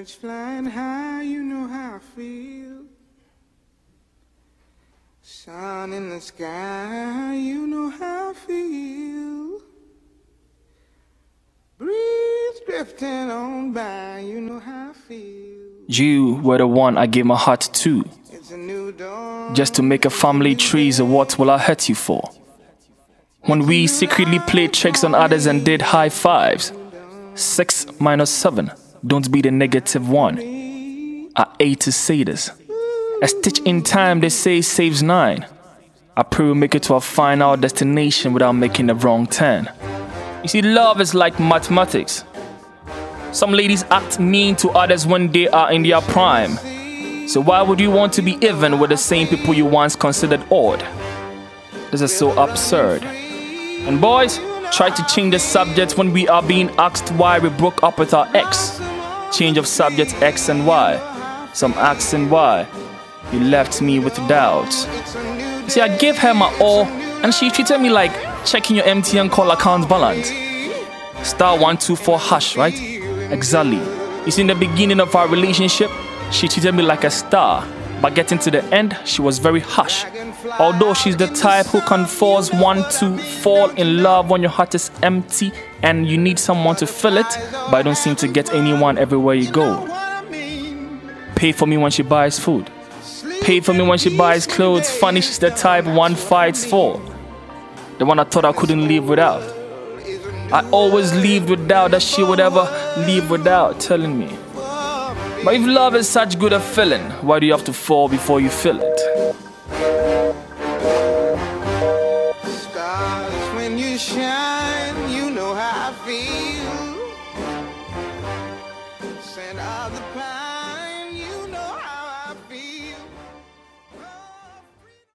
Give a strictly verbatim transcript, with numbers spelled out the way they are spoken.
Birds flying high, you know how I feel. Sun in the sky, you know how I feel. Breeze drifting on by, you know how I feel. You were the one I gave my heart to. It's a new dawn. Just to make a family tree, so what will I hurt you for? When we secretly played tricks on others and did high fives. Six minus seven, don't be the negative one. I hate to say this. A stitch in time, they say, saves nine. I pray we'll make it to our final destination without making a wrong turn. You see, love is like mathematics. Some ladies act mean to others when they are in their prime. So why would you want to be even with the same people you once considered odd? This is so absurd. And boys, try to change the subject when we are being asked why we broke up with our ex. Change of subject X and Y. Some asking why. You left me with doubts. You see, I gave her my all and she treated me like checking your M T N call account balance. Star one two four hash, right? Exactly. You see, in the beginning of our relationship, she treated me like a star. But getting to the end, she was very harsh. Although she's the type who can force one to fall in love when your heart is empty and you need someone to fill it, but I don't seem to get anyone everywhere you go. Pay for me when she buys food. Pay for me when she buys clothes. Funny, she's the type one fights for. The one I thought I couldn't live without. I always lived without that she would ever live without telling me. But if love is such good a feeling, why do you have to fall before you feel it? Stars, when you shine, you know how I feel. Scent of the pine.